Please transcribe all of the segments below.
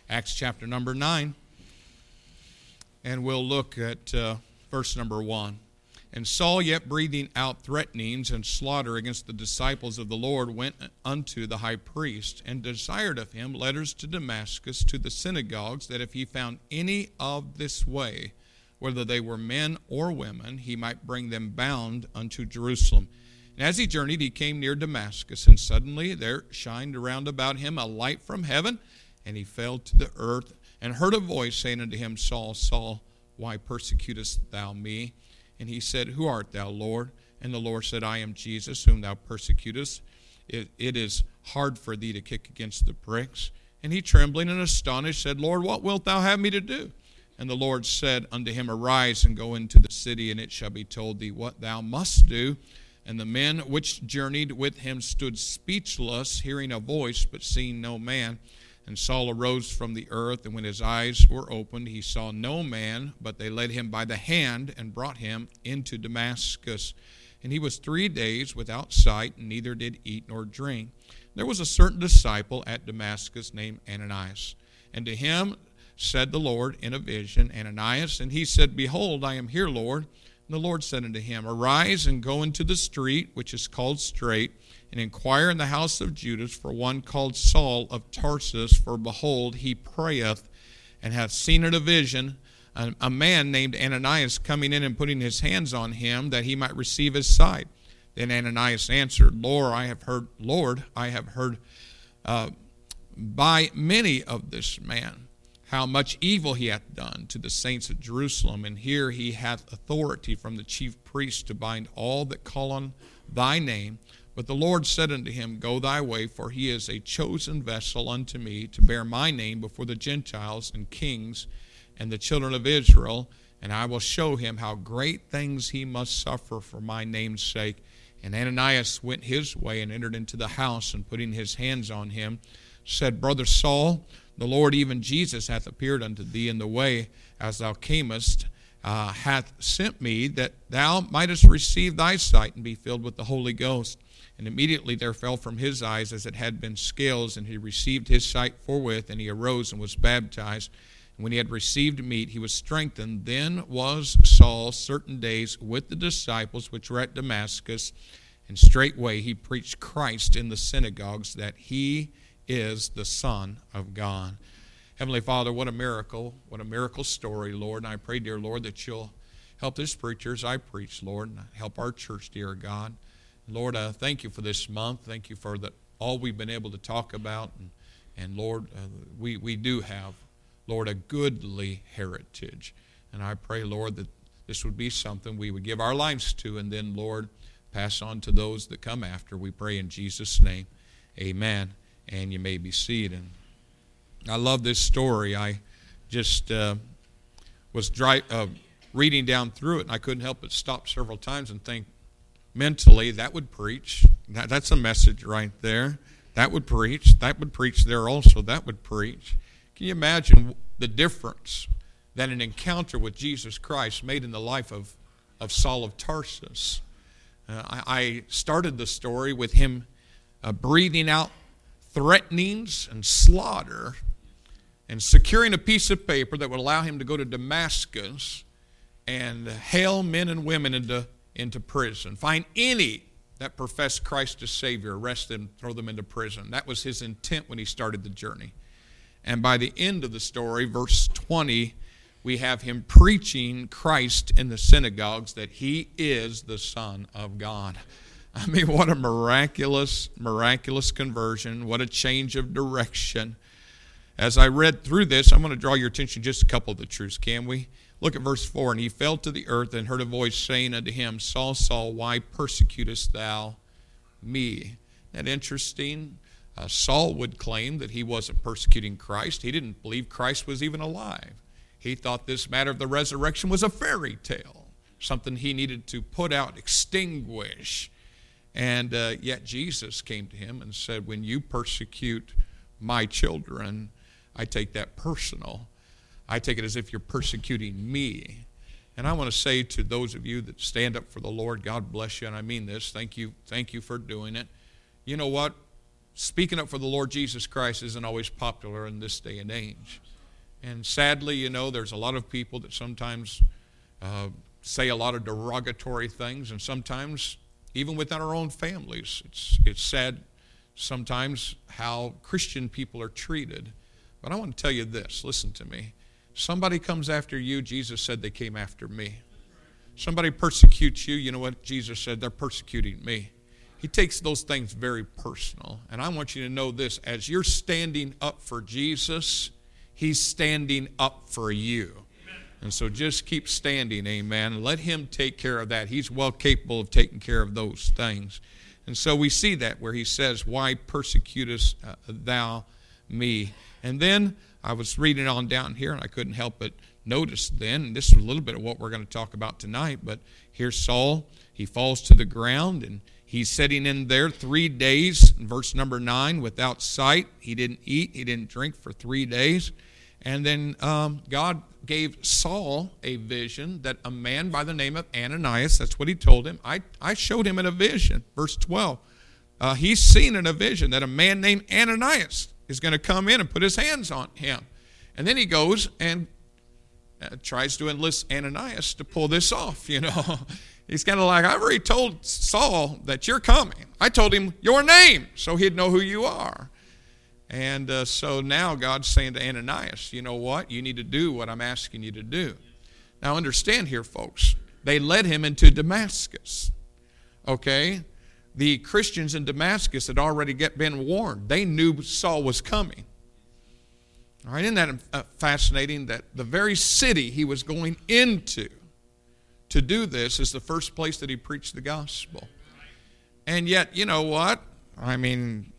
Acts chapter number 9, and we'll look at verse number 1. And Saul, yet breathing out threatenings and slaughter against the disciples of the Lord, went unto the high priest, and desired of him letters to Damascus to the synagogues, that if he found any of this way, whether they were men or women, he might bring them bound unto Jerusalem. And as he journeyed, he came near Damascus, and suddenly there shined around about him a light from heaven, and he fell to the earth, and heard a voice saying unto him, Saul, Saul, why persecutest thou me? And he said, Who art thou, Lord? And the Lord said, I am Jesus, whom thou persecutest. It is hard for thee to kick against the pricks. And he, trembling and astonished, said, Lord, what wilt thou have me to do? And the Lord said unto him, Arise and go into the city, and it shall be told thee what thou must do. And the men which journeyed with him stood speechless, hearing a voice, but seeing no man. And Saul arose from the earth, and when his eyes were opened, he saw no man, but they led him by the hand and brought him into Damascus. And he was 3 days without sight, and neither did eat nor drink. There was a certain disciple at Damascus named Ananias. And to him said the Lord in a vision, Ananias. And he said, Behold, I am here, Lord. And the Lord said unto him, Arise and go into the street, which is called Straight, and inquire in the house of Judas for one called Saul of Tarsus, for behold, he prayeth, and hath seen in a vision a man named Ananias coming in and putting his hands on him, that he might receive his sight. Then Ananias answered, Lord, I have heard by many of this man how much evil he hath done to the saints at Jerusalem, and here he hath authority from the chief priests to bind all that call on thy name. But the Lord said unto him, Go thy way, for he is a chosen vessel unto me to bear my name before the Gentiles and kings and the children of Israel, and I will show him how great things he must suffer for my name's sake. And Ananias went his way and entered into the house, and putting his hands on him, said, Brother Saul, the Lord, even Jesus, hath appeared unto thee in the way as thou camest, hath sent me, that thou mightest receive thy sight and be filled with the Holy Ghost. And immediately there fell from his eyes as it had been scales, and he received his sight forthwith, and he arose and was baptized. And when he had received meat, he was strengthened. Then was Saul certain days with the disciples which were at Damascus, and straightway he preached Christ in the synagogues, that he is the Son of God. Heavenly Father, what a miracle story, Lord. And I pray, dear Lord, that you'll help this preacher as I preach, Lord, and help our church, dear God. Lord, thank you for this month. Thank you for all we've been able to talk about. And Lord, we do have, Lord, a goodly heritage. And I pray, Lord, that this would be something we would give our lives to, and then, Lord, pass on to those that come after. We pray in Jesus' name. Amen. And you may be seated. I love this story. I just was reading down through it, and I couldn't help but stop several times and think, mentally, that would preach. That's a message right there. That would preach. That would preach there also. That would preach. Can you imagine the difference that an encounter with Jesus Christ made in the life of Saul of Tarsus? I started the story with him breathing out threatenings and slaughter and securing a piece of paper that would allow him to go to Damascus and hail men and women into prison. Find any that professed Christ as Savior, arrest them, throw them into prison. That was his intent when he started the journey. And by the end of the story, verse 20, we have him preaching Christ in the synagogues, that he is the Son of God. I mean, what a miraculous conversion. What a change of direction. As I read through this, I'm going to draw your attention to just a couple of the truths, can we? Look at verse 4. And he fell to the earth and heard a voice saying unto him, Saul, Saul, why persecutest thou me? Isn't that interesting? Saul would claim that he wasn't persecuting Christ. He didn't believe Christ was even alive. He thought this matter of the resurrection was a fairy tale, something he needed to put out, extinguish. And yet Jesus came to him and said, when you persecute my children, I take that personal. I take it as if you're persecuting me. And I want to say to those of you that stand up for the Lord, God bless you, and I mean this. Thank you for doing it. You know what? speaking up for the Lord Jesus Christ isn't always popular in this day and age. And sadly, there's a lot of people that sometimes say a lot of derogatory things, and sometimes even within our own families. It's sad sometimes how Christian people are treated. But I want to tell you this, listen to me. Somebody comes after you, Jesus said they came after me. Somebody persecutes you, you know what Jesus said? They're persecuting me. He takes those things very personal. And I want you to know this, as you're standing up for Jesus, He's standing up for you. And so just keep standing, amen. Let Him take care of that. He's well capable of taking care of those things. And so we see that where He says, why persecutest thou me? And then I was reading on down here, and I couldn't help but notice then, and this is a little bit of what we're going to talk about tonight, but here's Saul. He falls to the ground, and he's sitting in there 3 days, in verse number 9, without sight. He didn't eat, he didn't drink for 3 days. And then God gave Saul a vision that a man by the name of Ananias, that's what he told him. I showed him in a vision, verse 12. He's seen in a vision that a man named Ananias is going to come in and put his hands on him. And then he goes and tries to enlist Ananias to pull this off, He's kind of like, I've already told Saul that you're coming. I told him your name so he'd know who you are. And so now God's saying to Ananias, you know what? You need to do what I'm asking you to do. Now understand here, folks. They led him into Damascus. Okay? The Christians in Damascus had already been warned. They knew Saul was coming. All right, isn't that fascinating that the very city he was going into to do this is the first place that he preached the gospel? And yet, you know what? I mean,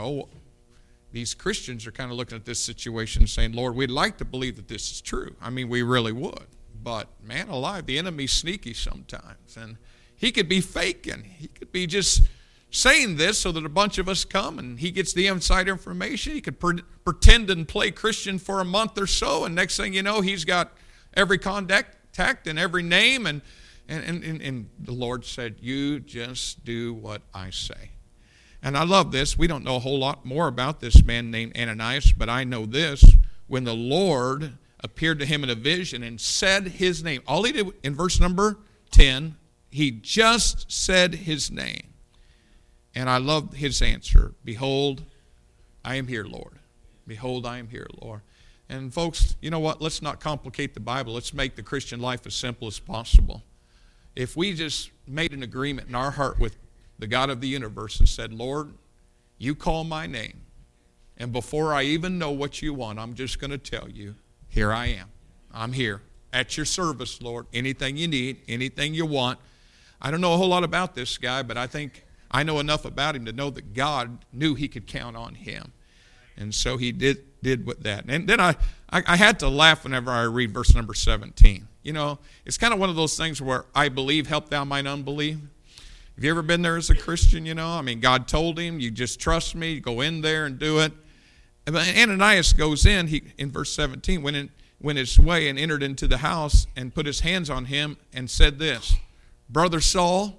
these Christians are kind of looking at this situation and saying, Lord, we'd like to believe that this is true. I mean, we really would. But, man alive, the enemy's sneaky sometimes. And he could be faking. He could be just saying this so that a bunch of us come and he gets the inside information. He could pretend and play Christian for a month or so, and next thing you know, he's got every contact and every name. And the Lord said, you just do what I say. And I love this. We don't know a whole lot more about this man named Ananias, but I know this. When the Lord appeared to him in a vision and said his name, all he did in verse number 10, he just said his name. And I love his answer. Behold, I am here, Lord. Behold, I am here, Lord. And folks, you know what? Let's not complicate the Bible. Let's make the Christian life as simple as possible. If we just made an agreement in our heart with the God of the universe and said, Lord, you call my name, and before I even know what you want, I'm just going to tell you, here I am. I'm here at your service, Lord. Anything you need, anything you want. I don't know a whole lot about this guy, but I think I know enough about him to know that God knew he could count on him. And so he did with that. And then I had to laugh whenever I read verse number 17. It's kind of one of those things where I believe, help thou mine unbelief. Have you ever been there as a Christian, God told him, you just trust me, go in there and do it. And Ananias goes in verse 17, went his way and entered into the house and put his hands on him and said this, Brother Saul.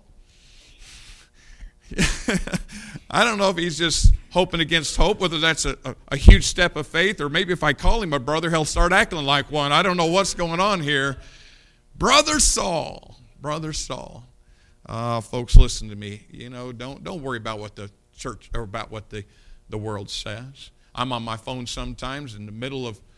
I don't know if he's just hoping against hope, whether that's a huge step of faith, or maybe if I call him a brother, he'll start acting like one. I don't know what's going on here. Brother Saul. Folks, listen to me. Don't worry about what the church or about what the world says. I'm on my phone sometimes in the middle of,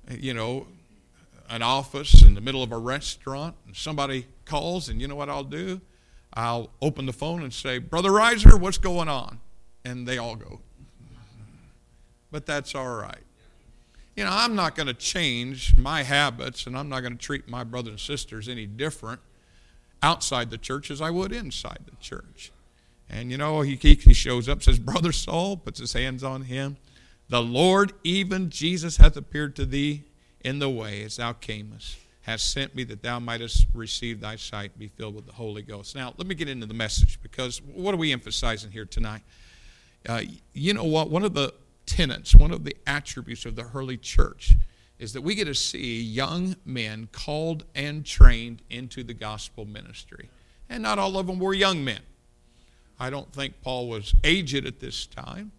an office, in the middle of a restaurant, and somebody calls, and you know what I'll do? I'll open the phone and say, Brother Reiser, what's going on? And they all go. But that's all right. I'm not going to change my habits, and I'm not going to treat my brothers and sisters any different outside the church as I would inside the church. And he shows up, says, Brother Saul, puts his hands on him. The Lord, even Jesus, hath appeared to thee in the way as thou camest, hast sent me that thou mightest receive thy sight, be filled with the Holy Ghost. Now, let me get into the message, because what are we emphasizing here tonight? You know what? One of the tenets, one of the attributes of the early church is that we get to see young men called and trained into the gospel ministry. And not all of them were young men. I don't think Paul was aged at this time,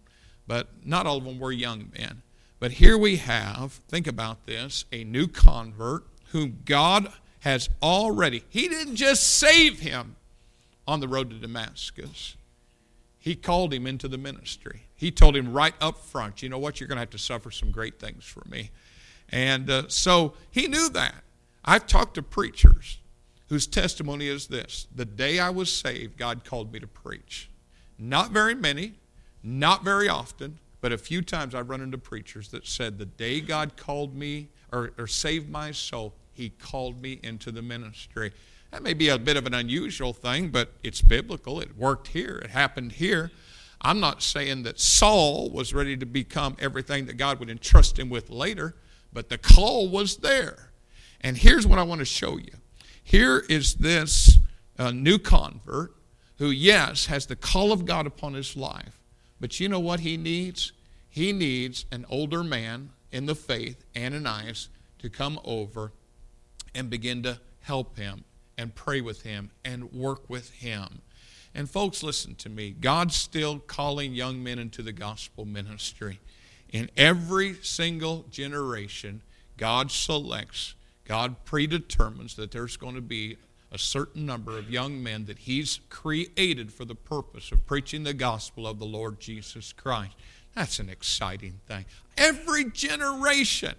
but not all of them were young men. But here we have, think about this, a new convert whom God has already, he didn't just save him on the road to Damascus. He called him into the ministry. He told him right up front, you know what, you're going to have to suffer some great things for me. And so he knew that. I've talked to preachers whose testimony is this: the day I was saved, God called me to preach. Not very many, not very often, but a few times I've run into preachers that said the day God called me or saved my soul, he called me into the ministry. That may be a bit of an unusual thing, but it's biblical. It worked here. It happened here. I'm not saying that Saul was ready to become everything that God would entrust him with later, but the call was there. And here's what I want to show you. Here is this new convert who, yes, has the call of God upon his life. But you know what he needs? He needs an older man in the faith, Ananias, to come over and begin to help him and pray with him and work with him. And folks, listen to me. God's still calling young men into the gospel ministry. In every single generation, God selects, God predetermines that there's going to be a certain number of young men that he's created for the purpose of preaching the gospel of the Lord Jesus Christ. That's an exciting thing. Every generation,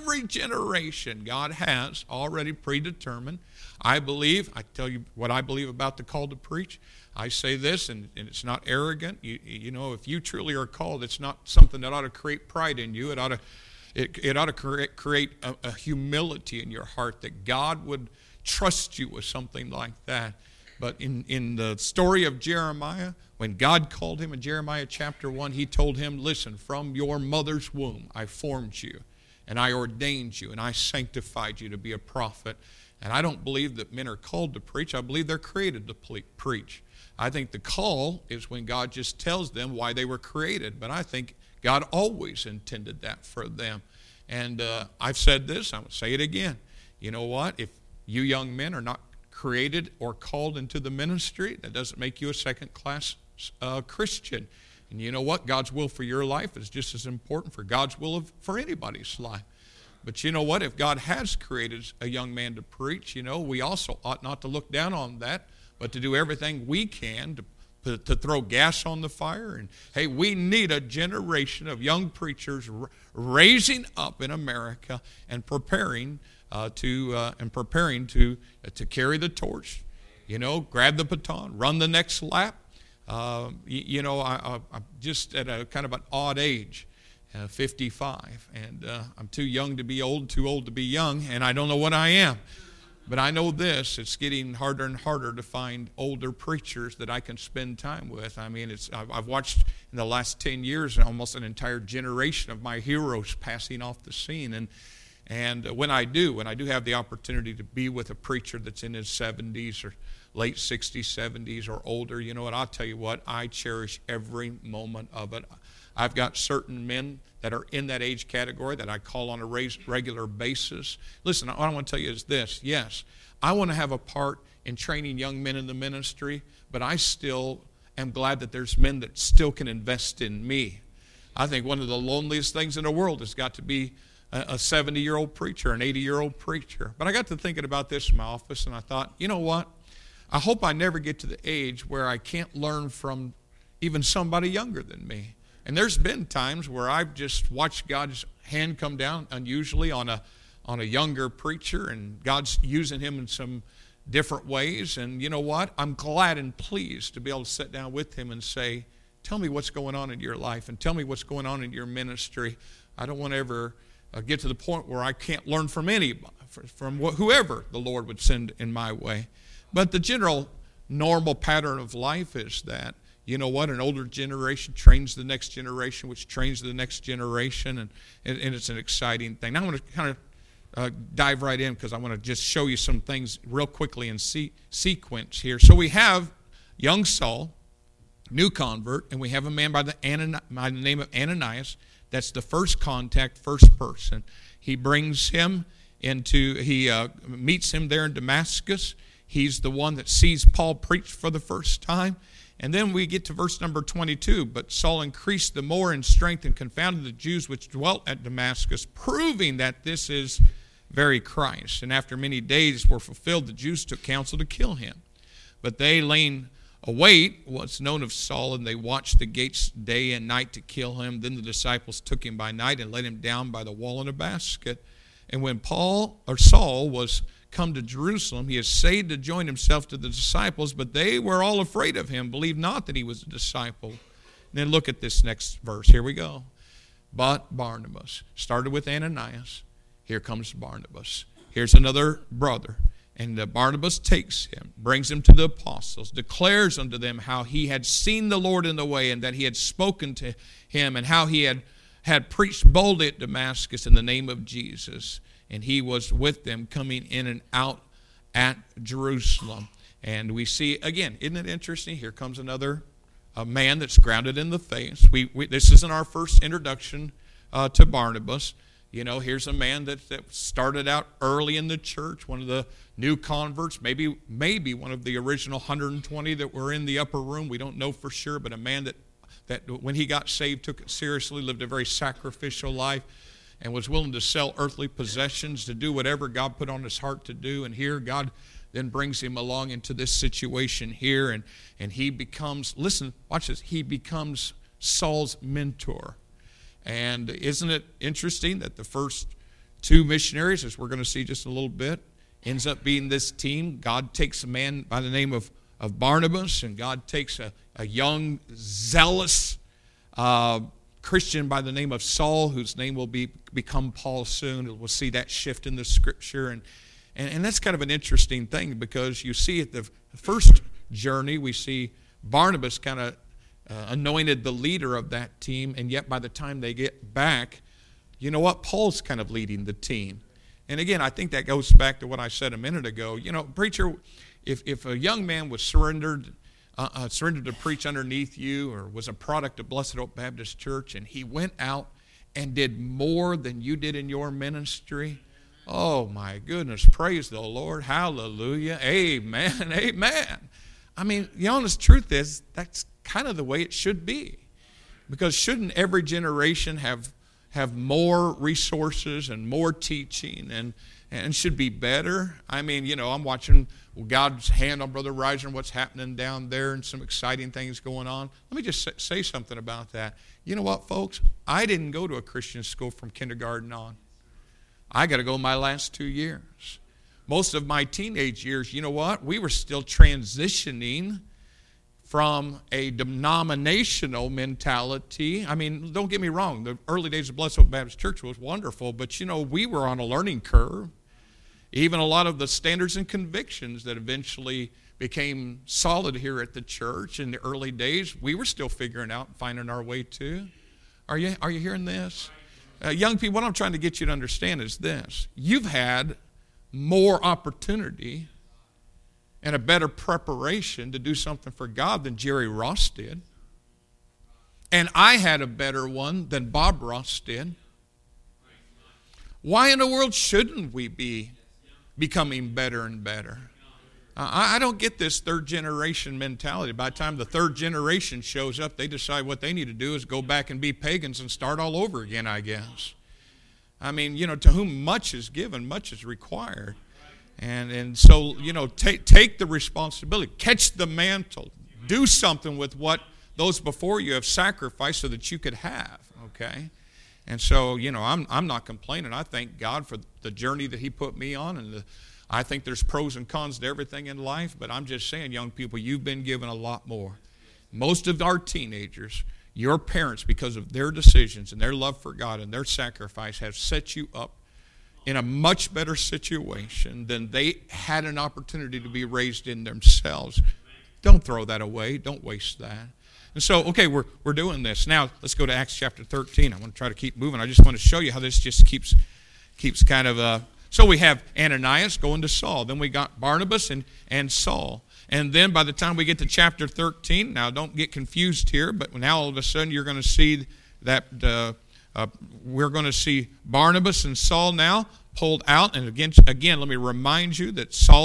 God has already predetermined. I tell you what I believe about the call to preach. I say this, and it's not arrogant. You know, if you truly are called, it's not something that ought to create pride in you. It ought to create a humility in your heart that God would trust you with something like that. But in the story of Jeremiah, when God called him in Jeremiah chapter 1, he told him, listen, from your mother's womb I formed you, and I ordained you, and I sanctified you to be a prophet. And I don't believe that men are called to preach. I believe they're created to preach. I think the call is when God just tells them why they were created. But I think God always intended that for them. And I've said this, I will say it again. You know what? If you young men are not created or called into the ministry, that doesn't make you a second-class Christian. And you know what? God's will for your life is just as important for God's will for anybody's life. But you know what? If God has created a young man to preach, you know, we also ought not to look down on that, but to do everything we can to throw gas on the fire. And hey, we need a generation of young preachers raising up in America and preparing to carry the torch. You know, grab the baton, run the next lap. I'm just at a kind of an odd age. 55, and I'm too young to be old, too old to be young, and I don't know what I am. But I know this, it's getting harder and harder to find older preachers that I can spend time with. I mean, I've watched in the last 10 years almost an entire generation of my heroes passing off the scene. And when I do have the opportunity to be with a preacher that's in his 70s or late 60s, 70s, or older, you know what, I'll tell you what, I cherish every moment of it. I've got certain men that are in that age category that I call on a regular basis. Listen, what I want to tell you is this. Yes, I want to have a part in training young men in the ministry, but I still am glad that there's men that still can invest in me. I think one of the loneliest things in the world has got to be a 70-year-old preacher, an 80-year-old preacher. But I got to thinking about this in my office, and I thought, you know what? I hope I never get to the age where I can't learn from even somebody younger than me. And there's been times where I've just watched God's hand come down unusually on a younger preacher, and God's using him in some different ways. And you know what? I'm glad and pleased to be able to sit down with him and say, tell me what's going on in your life and tell me what's going on in your ministry. I don't want to ever get to the point where I can't learn from anybody, from whoever the Lord would send in my way. But the general normal pattern of life is that, you know what, an older generation trains the next generation, which trains the next generation, and it's an exciting thing. Now I want to kind of dive right in because I want to just show you some things real quickly in sequence here. So we have young Saul, new convert, and we have a man by the name of Ananias. That's the first contact, first person. He brings him he meets him there in Damascus. He's the one that sees Paul preach for the first time. And then we get to verse number 22. But Saul increased the more in strength and confounded the Jews which dwelt at Damascus, proving that this is very Christ. And after many days were fulfilled, the Jews took counsel to kill him. But they laying await what's known of Saul, and they watched the gates day and night to kill him. Then the disciples took him by night and laid him down by the wall in a basket. And when Saul was come to Jerusalem, he essayed to join himself to the disciples, but they were all afraid of him, believed not that he was a disciple. And then look at this next verse. Here we go. But Barnabas, started with Ananias. Here comes Barnabas. Here's another brother. And Barnabas takes him, brings him to the apostles, declares unto them how he had seen the Lord in the way, and that he had spoken to him, and how he had preached boldly at Damascus in the name of Jesus. And he was with them coming in and out at Jerusalem. And we see, again, isn't it interesting? Here comes another man that's grounded in the faith. This isn't our first introduction to Barnabas. You know, here's a man that started out early in the church, one of the new converts, maybe one of the original 120 that were in the upper room. We don't know for sure, but a man that when he got saved took it seriously, lived a very sacrificial life, and was willing to sell earthly possessions to do whatever God put on his heart to do. And here God then brings him along into this situation here, and he becomes, listen, watch this, he becomes Saul's mentor. And isn't it interesting that the first two missionaries, as we're going to see just a little bit, ends up being this team? God takes a man by the name of Barnabas, and God takes a young, zealous Christian by the name of Saul, whose name will become Paul soon. We'll see that shift in the scripture. And that's kind of an interesting thing, because you see at the first journey, we see Barnabas kind of anointed the leader of that team, and yet by the time they get back, you know what? Paul's kind of leading the team. And again, I think that goes back to what I said a minute ago. You know, preacher, if a young man was surrendered to preach underneath you, or was a product of Blessed Hope Baptist Church, and he went out and did more than you did in your ministry, oh my goodness, praise the Lord, hallelujah, amen, amen. I mean, the honest truth is, that's kind of the way it should be. Because shouldn't every generation have more resources and more teaching and should be better? I mean, you know, I'm watching God's hand on Brother Reiser and what's happening down there, and some exciting things going on. Let me just say something about that. You know what, folks? I didn't go to a Christian school from kindergarten on. I got to go my last 2 years. Most of my teenage years, you know what? We were still transitioning from a denominational mentality. I mean, don't get me wrong. The early days of Blessed Hope Baptist Church was wonderful, but, you know, we were on a learning curve. Even a lot of the standards and convictions that eventually became solid here at the church in the early days, we were still figuring out and finding our way to. Are you hearing this? Young people, what I'm trying to get you to understand is this. You've had more opportunity and a better preparation to do something for God than Jerry Ross did. And I had a better one than Bob Ross did. Why in the world shouldn't we be becoming better and better? I don't get this third generation mentality. By the time the third generation shows up, they decide what they need to do is go back and be pagans and start all over again, I guess. I mean, you know, to whom much is given, much is required. And so, you know, take the responsibility. Catch the mantle. Do something with what those before you have sacrificed so that you could have, okay? And so, you know, I'm not complaining. I thank God for the journey that he put me on, and I think there's pros and cons to everything in life, but I'm just saying, young people, you've been given a lot more. Most of our teenagers, your parents, because of their decisions and their love for God and their sacrifice, have set you up in a much better situation than they had an opportunity to be raised in themselves. Don't throw that away. Don't waste that. And so, okay, we're doing this. Now, let's go to Acts chapter 13. I want to try to keep moving. I just want to show you how this just keeps kind of... So we have Ananias going to Saul. Then we got Barnabas and Saul. And then by the time we get to chapter 13, now don't get confused here, but now all of a sudden you're going to see that we're going to see Barnabas and Saul now pulled out. And again, let me remind you that Saul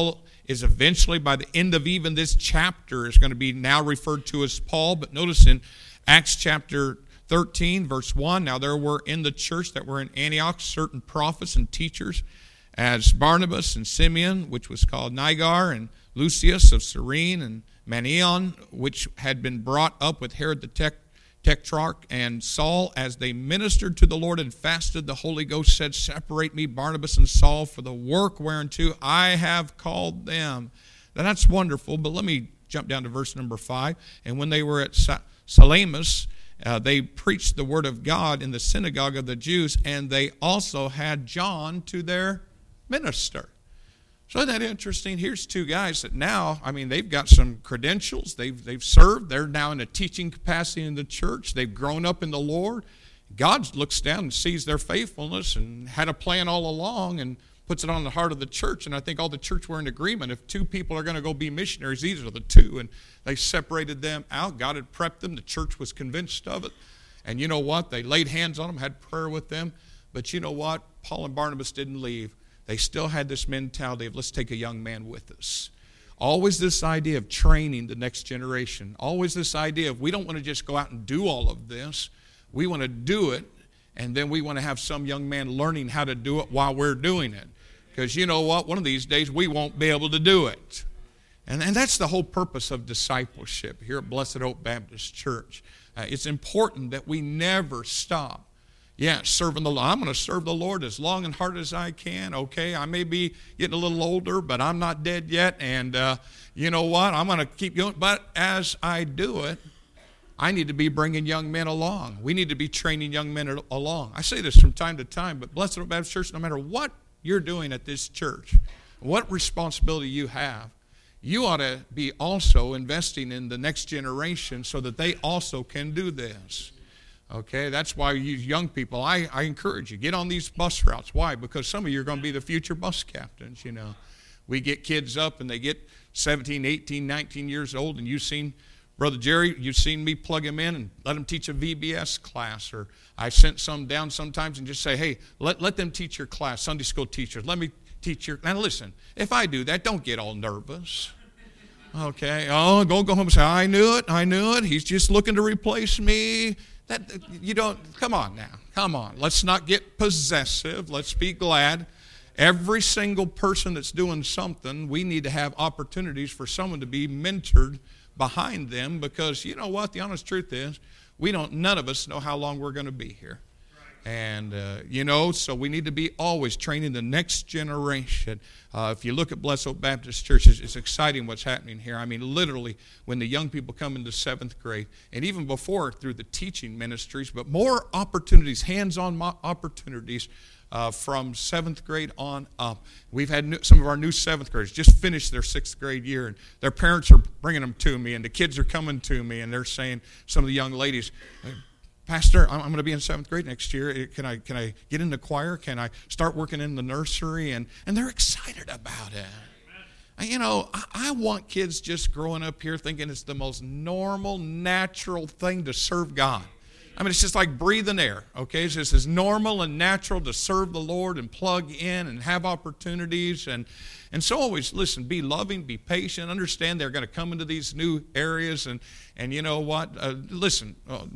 is eventually, by the end of even this chapter, is going to be now referred to as Paul. But notice in Acts chapter 13, verse 1, now there were in the church that were in Antioch certain prophets and teachers, as Barnabas and Simeon, which was called Niger, and Lucius of Cyrene, and Manaen, which had been brought up with Herod the Tetrarch, and Saul, as they ministered to the Lord and fasted, the Holy Ghost said, separate me, Barnabas and Saul, for the work whereunto I have called them. Now that's wonderful, but let me jump down to verse number 5. And when they were at Salamis, they preached the word of God in the synagogue of the Jews, and they also had John to their minister. So isn't that interesting? Here's two guys that now, they've got some credentials. They've served. They're now in a teaching capacity in the church. They've grown up in the Lord. God looks down and sees their faithfulness and had a plan all along and puts it on the heart of the church. And I think all the church were in agreement. If two people are going to go be missionaries, these are the two. And they separated them out. God had prepped them. The church was convinced of it. And you know what? They laid hands on them, had prayer with them. But you know what? Paul and Barnabas didn't leave. They still had this mentality of let's take a young man with us. Always this idea of training the next generation. Always this idea of we don't want to just go out and do all of this. We want to do it, and then we want to have some young man learning how to do it while we're doing it. Because you know what? One of these days we won't be able to do it. And that's the whole purpose of discipleship here at Blessed Hope Baptist Church. It's important that we never stop. Yeah, serving the Lord. I'm going to serve the Lord as long and hard as I can. Okay, I may be getting a little older, but I'm not dead yet. And you know what? I'm going to keep going. But as I do it, I need to be bringing young men along. We need to be training young men along. I say this from time to time, but Blessed Hope Baptist Church, no matter what you're doing at this church, what responsibility you have, you ought to be also investing in the next generation so that they also can do this. Okay, that's why you young people, I encourage you, get on these bus routes. Why? Because some of you are going to be the future bus captains, you know. We get kids up and they get 17, 18, 19 years old, and you've seen, Brother Jerry, you've seen me plug them in and let them teach a VBS class, or I sent some down sometimes and just say, hey, let them teach your class, Sunday school teachers. Let me teach your, now listen, if I do that, don't get all nervous. Okay, oh, go home and say, I knew it, he's just looking to replace me. That you don't, come on now, come on. Let's not get possessive. Let's be glad. Every single person that's doing something, we need to have opportunities for someone to be mentored behind them, because you know what? The honest truth is, none of us know how long we're going to be here. And, so we need to be always training the next generation. If you look at Blessed Hope Baptist Church, it's exciting what's happening here. Literally, when the young people come into 7th grade, and even before through the teaching ministries, but more opportunities, hands-on opportunities from 7th grade on up. We've had some of our new 7th graders just finished their 6th grade year, and their parents are bringing them to me, and the kids are coming to me, and they're saying, some of the young ladies, Pastor, I'm going to be in 7th grade next year. Can I get in the choir? Can I start working in the nursery? And they're excited about it. I want kids just growing up here thinking it's the most normal, natural thing to serve God. It's just like breathing air, okay? It's just as normal and natural to serve the Lord and plug in and have opportunities. And so always, listen, be loving, be patient, understand they're going to come into these new areas. And you know what? Listen,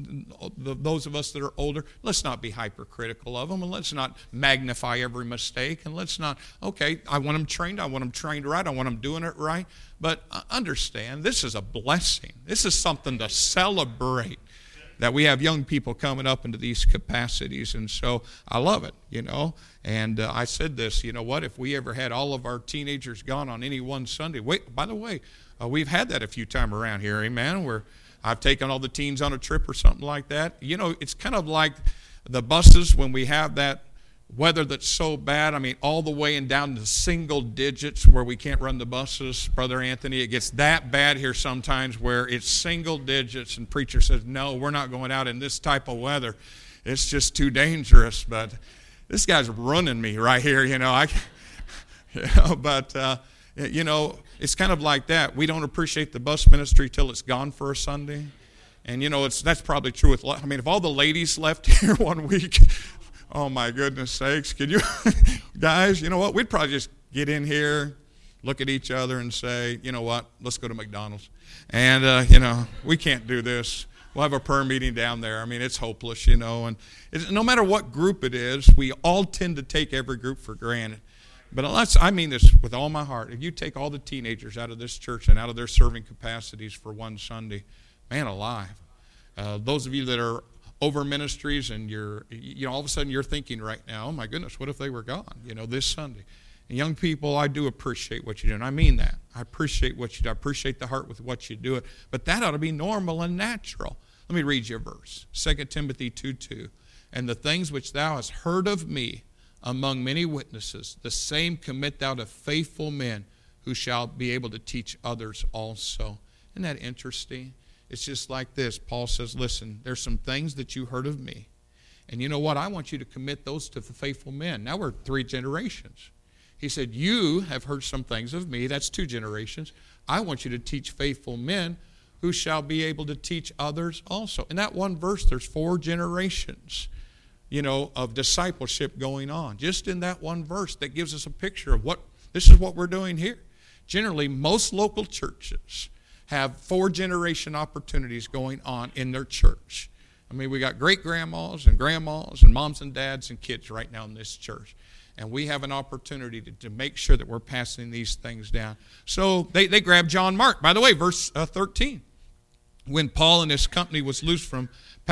those of us that are older, let's not be hypercritical of them, and let's not magnify every mistake. And let's not, okay, I want them trained right, I want them doing it right. But understand, this is a blessing. This is something to celebrate, that we have young people coming up into these capacities. And so I love it, And I said this, you know what, if we ever had all of our teenagers gone on any one Sunday, by the way, we've had that a few times around here, amen, where I've taken all the teens on a trip or something like that. It's kind of like the buses when we have that weather that's so bad, all the way and down to single digits where we can't run the buses, Brother Anthony. It gets that bad here sometimes where it's single digits, and preacher says, no, we're not going out in this type of weather. It's just too dangerous. But this guy's running me right here, But it's kind of like that. We don't appreciate the bus ministry till it's gone for a Sunday. And, that's probably true with, if all the ladies left here one week, oh my goodness sakes, can you, guys, you know what, we'd probably just get in here, look at each other and say, you know what, let's go to McDonald's. And, we can't do this. We'll have a prayer meeting down there. I mean, it's hopeless, And no matter what group it is, we all tend to take every group for granted. But I mean this with all my heart. If you take all the teenagers out of this church and out of their serving capacities for one Sunday, man alive. Those of you that are over ministries and you're, all of a sudden you're thinking right now, oh my goodness, what if they were gone, this Sunday? And young people, I do appreciate what you do, and I mean that. I appreciate what you do. I appreciate the heart with what you do it. But that ought to be normal and natural. Let me read you a verse, 2 Timothy 2:2. And the things which thou hast heard of me among many witnesses, the same commit thou to faithful men who shall be able to teach others also. Isn't that interesting? It's just like this. Paul says, listen, there's some things that you heard of me. And you know what? I want you to commit those to the faithful men. Now we're 3 generations. He said, you have heard some things of me. That's 2 generations. I want you to teach faithful men who shall be able to teach others also. In that one verse, there's 4 generations, of discipleship going on. Just in that one verse, that gives us a picture of this is what we're doing here. Generally, most local churches have 4-generation opportunities going on in their church. I mean, we got great-grandmas and grandmas and moms and dads and kids right now in this church. And we have an opportunity to make sure that we're passing these things down. So they grabbed John Mark. By the way, verse 13. When Paul and his company was loosed from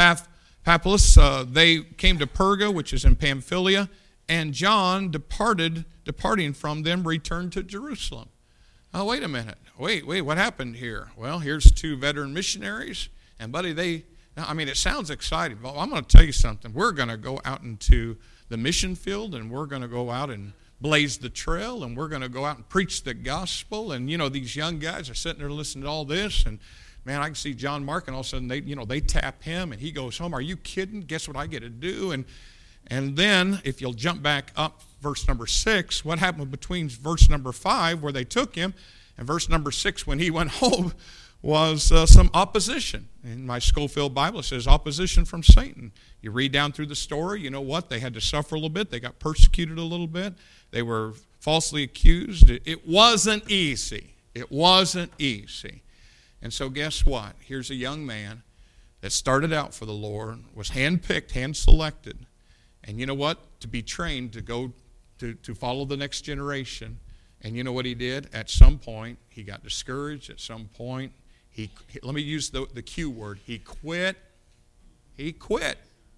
Paphos, they came to Perga, which is in Pamphylia, and John, departing from them, returned to Jerusalem. Oh, wait a minute. Wait, what happened here? Well, here's 2 veteran missionaries, and buddy, it sounds exciting. Well, I'm going to tell you something. We're going to go out into the mission field, and we're going to go out and blaze the trail, and we're going to go out and preach the gospel. And, these young guys are sitting there listening to all this, and, man, I can see John Mark, and all of a sudden, they tap him, and he goes home. Are you kidding? Guess what I get to do? And then, if you'll jump back up, verse number 6, what happened between verse number 5, where they took him, and verse number 6, when he went home, was some opposition. In my Schofield Bible, it says opposition from Satan. You read down through the story, you know what? They had to suffer a little bit. They got persecuted a little bit. They were falsely accused. It wasn't easy. It wasn't easy. And so guess what? Here's a young man that started out for the Lord, was handpicked, hand-selected. And you know what? To be trained to go to follow the next generation. And you know what he did? At some point, he got discouraged. At some point, let me use the Q word. He quit. He quit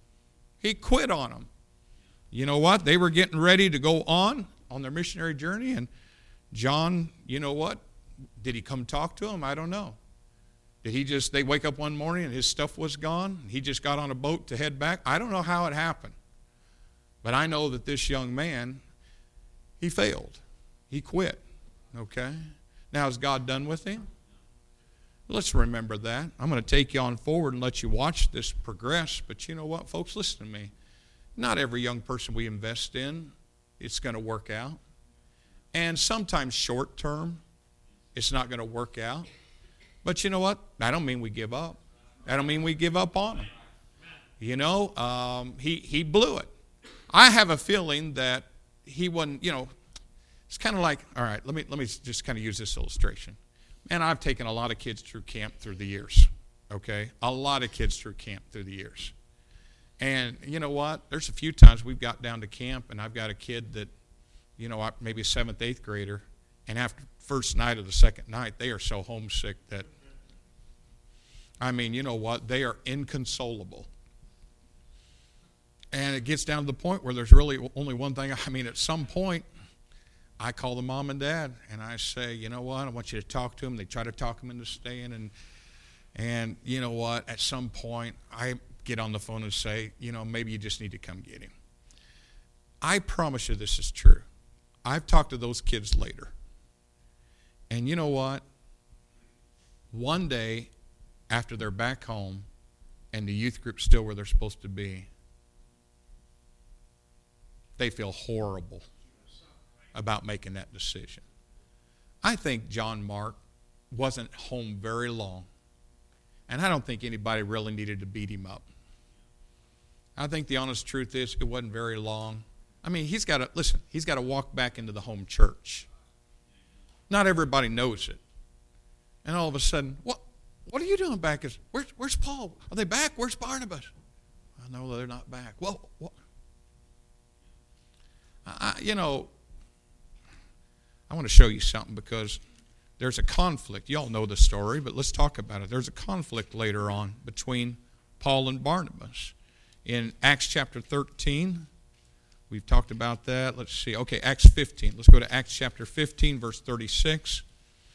on them. You know what? They were getting ready to go on their missionary journey. And John, you know what? Did he come talk to them? I don't know. They wake up one morning and his stuff was gone? He just got on a boat to head back? I don't know how it happened. But I know that this young man, he failed. He quit. Okay? Now, is God done with him? Let's remember that. I'm going to take you on forward and let you watch this progress. But you know what, folks? Listen to me. Not every young person we invest in, it's going to work out. And sometimes short term, it's not going to work out. But you know what? That don't mean we give up. That don't mean we give up on him. He blew it. I have a feeling that he wasn't, it's kind of like, all right, let me just kind of use this illustration. Man, I've taken a lot of kids through camp through the years, okay? A lot of kids through camp through the years. And you know what? There's a few times we've got down to camp, and I've got a kid that, maybe a 7th, 8th grader, and after first night or the second night, they are so homesick that, you know what? They are inconsolable. And it gets down to the point where there's really only one thing. At some point, I call the mom and dad, and I say, you know what, I want you to talk to them. They try to talk them into staying, and you know what, at some point, I get on the phone and say, maybe you just need to come get him. I promise you this is true. I've talked to those kids later. And you know what? One day, after they're back home, and the youth group's still where they're supposed to be, they feel horrible about making that decision. I think John Mark wasn't home very long, and I don't think anybody really needed to beat him up. I think the honest truth is it wasn't very long. He's got to walk back into the home church. Not everybody knows it. And all of a sudden, what are you doing back? Where's Paul? Are they back? Where's Barnabas? I know they're not back. Well, what? I want to show you something because there's a conflict. You all know the story, but let's talk about it. There's a conflict later on between Paul and Barnabas. In Acts chapter 13, we've talked about that. Let's see. Okay, Acts 15. Let's go to Acts chapter 15, verse 36.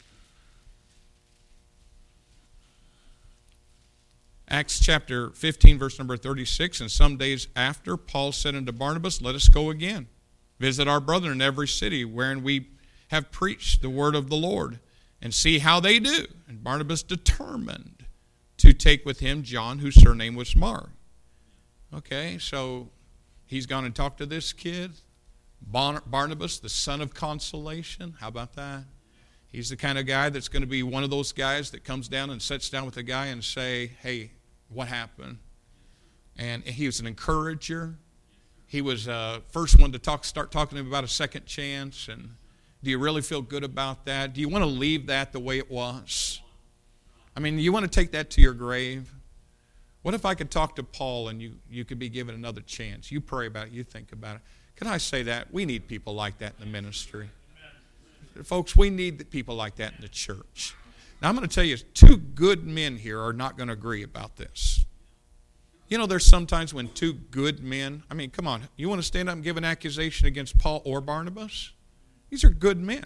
Acts chapter 15, verse number 36. And some days after, Paul said unto Barnabas, let us go again, visit our brethren in every city wherein we have preached the word of the Lord, and see how they do. And Barnabas determined to take with him John, whose surname was Mark. Okay, so he's gone and talked to this kid, Barnabas, the son of consolation. How about that? He's the kind of guy that's going to be one of those guys that comes down and sits down with a guy and say, hey, what happened? And he was an encourager. He was first one to start talking to him about a second chance. And do you really feel good about that? Do you want to leave that the way it was? I mean, you want to take that to your grave? What if I could talk to Paul and you could be given another chance? You pray about it. You think about it. Can I say that? We need people like that in the ministry. Folks, we need people like that in the church. Now, I'm going to tell you, two good men here are not going to agree about this. You know, there's sometimes when two good men, I mean, come on, you want to stand up and give an accusation against Paul or Barnabas? These are good men.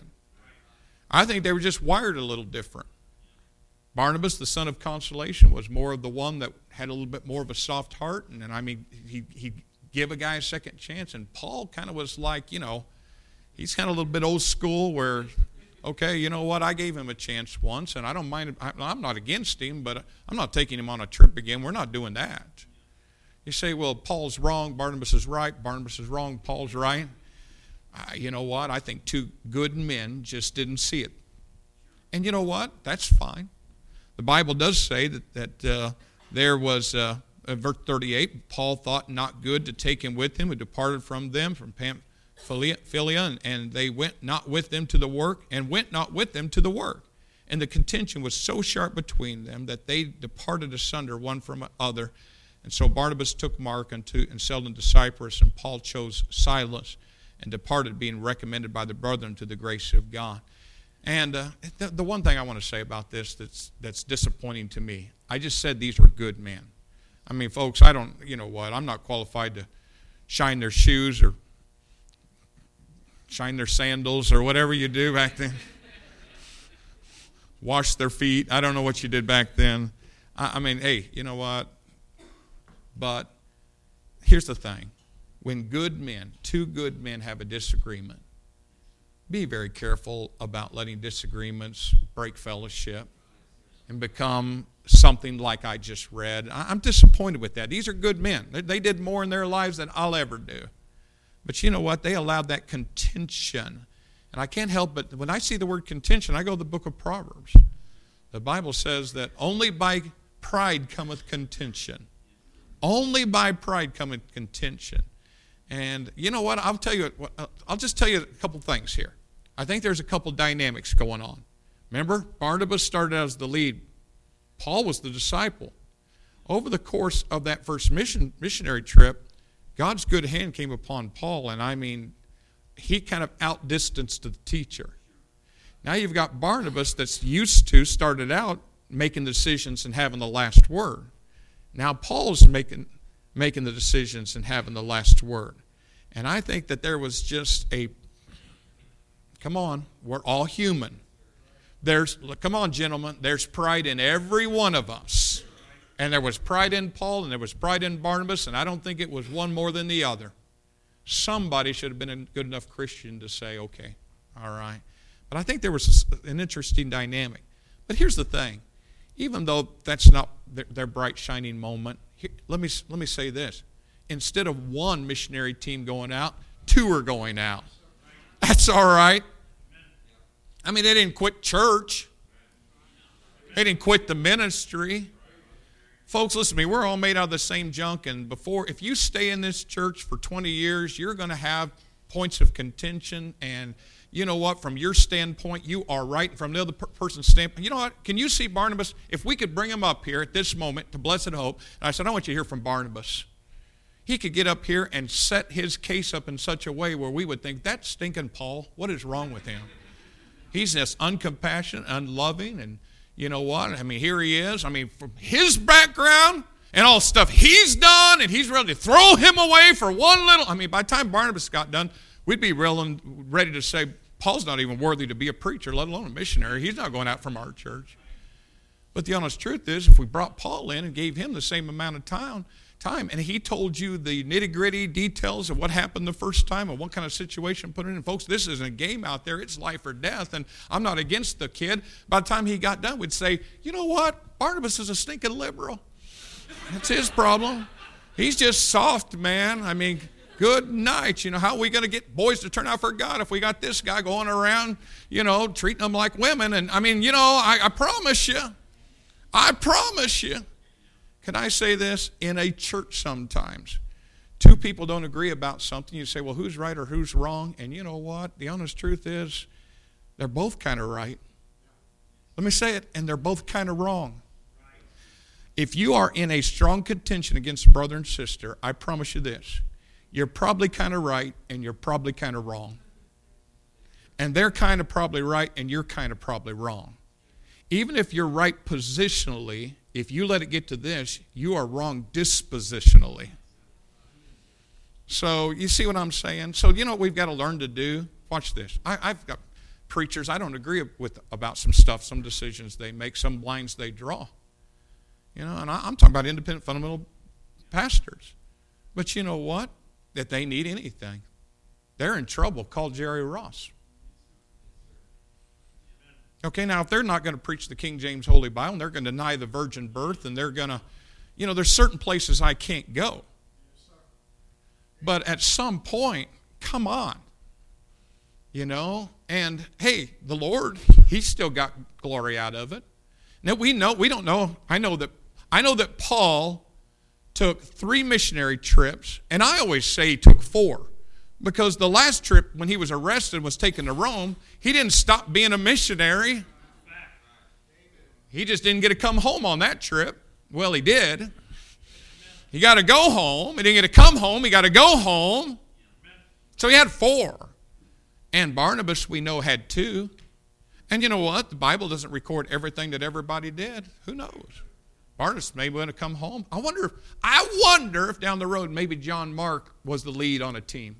I think they were just wired a little different. Barnabas, the son of consolation, was more of the one that had a little bit more of a soft heart. And I mean, he'd give a guy a second chance. And Paul kind of was like, you know, he's kind of a little bit old school where, okay, you know what, I gave him a chance once, and I don't mind, I'm not against him, but I'm not taking him on a trip again. We're not doing that. You say, well, Paul's wrong, Barnabas is right, Barnabas is wrong, Paul's right. You know what, I think two good men just didn't see it. And you know what, that's fine. The Bible does say that there was, verse 38, Paul thought not good to take him with him, who departed from them, from Pamphylia, and they went not with them to the work, and went not with them to the work. And the contention was so sharp between them that they departed asunder one from another. And so Barnabas took Mark and sailed into Cyprus, and Paul chose Silas and departed, being recommended by the brethren to the grace of God. And the one thing I want to say about this that's disappointing to me, I just said these were good men. I mean, folks, you know what, I'm not qualified to shine their shoes or shine their sandals or whatever you do back then. Wash their feet. I don't know what you did back then. I mean, hey, you know what? But here's the thing. When two good men have a disagreement, be very careful about letting disagreements break fellowship and become something like I just read. I'm disappointed with that. These are good men. They did more in their lives than I'll ever do. But you know what? They allowed that contention. And I can't help but, when I see the word contention, I go to the book of Proverbs. The Bible says that only by pride cometh contention. Only by pride cometh contention. And you know what? I'll just tell you a couple things here. I think there's a couple dynamics going on. Remember, Barnabas started out as the lead. Paul was the disciple. Over the course of that first missionary trip, God's good hand came upon Paul, and I mean, he kind of outdistanced the teacher. Now you've got Barnabas that's started out making decisions and having the last word. Now Paul's making the decisions and having the last word. And I think that there was just come on, we're all human. Come on, gentlemen, there's pride in every one of us. And there was pride in Paul, and there was pride in Barnabas, and I don't think it was one more than the other. Somebody should have been a good enough Christian to say, okay, all right. But I think there was an interesting dynamic. But here's the thing. Even though that's not their bright, shining moment, let me say this. Instead of one missionary team going out, two are going out. That's all right. I mean, they didn't quit church. They didn't quit the ministry. Folks, listen to me. We're all made out of the same junk. And if you stay in this church for 20 years, you're going to have points of contention, and you know what, from your standpoint, you are right, and from the other person's standpoint, you know what, can you see Barnabas? If we could bring him up here at this moment to Blessed Hope, and I said, I want you to hear from Barnabas. He could get up here and set his case up in such a way where we would think, that stinking Paul, what is wrong with him? He's just uncompassionate, unloving, and you know what? I mean, here he is. I mean, from his background and all the stuff he's done, and he's ready to throw him away for one little. I mean, by the time Barnabas got done, we'd be ready to say, Paul's not even worthy to be a preacher, let alone a missionary. He's not going out from our church. But the honest truth is, if we brought Paul in and gave him the same amount of time, and he told you the nitty-gritty details of what happened the first time and what kind of situation put it in. Folks, this isn't a game out there. It's life or death, and I'm not against the kid. By the time he got done, we'd say, you know what? Barnabas is a stinking liberal. That's his problem. He's just soft, man. I mean, good night. You know, how are we going to get boys to turn out for God if we got this guy going around, you know, treating them like women? And I mean, you know, I promise you, can I say this? In a church sometimes, two people don't agree about something. You say, well, who's right or who's wrong? And you know what? The honest truth is, they're both kind of right. Let me say it, and they're both kind of wrong. If you are in a strong contention against a brother and sister, I promise you this, you're probably kind of right and you're probably kind of wrong. And they're kind of probably right and you're kind of probably wrong. Even if you're right positionally, if you let it get to this, you are wrong dispositionally. So you see what I'm saying? So you know what we've got to learn to do? Watch this. I've got preachers I don't agree with about some stuff, some decisions they make, some lines they draw. You know, and I'm talking about independent fundamental pastors. But you know what? That they need anything. They're in trouble. Call Jerry Ross. Okay, now if they're not going to preach the King James Holy Bible, and they're going to deny the virgin birth, and they're going to, you know, there's certain places I can't go. But at some point, come on. You know, and hey, the Lord, He's still got glory out of it. Now we don't know. I know that Paul took 3 missionary trips, and I always say he took 4. Because the last trip, when he was arrested and was taken to Rome, he didn't stop being a missionary. He just didn't get to come home on that trip. Well, he did. He got to go home. He didn't get to come home. He got to go home. So he had 4. And Barnabas, we know, had 2. And you know what? The Bible doesn't record everything that everybody did. Who knows? Barnabas may want to come home. I wonder if down the road maybe John Mark was the lead on a team.